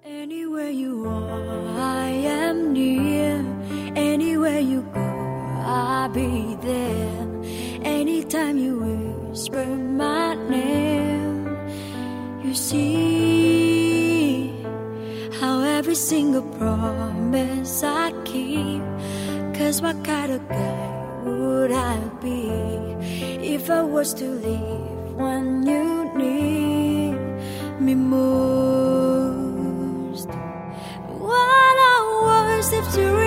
Anywhere you are, I am near. Anywhere you go, I'll be there. Anytime you whisper my name, you see how every single promise I keep. 'Cause what kind of guy would I be if I was to leave when you need me most? What I was if to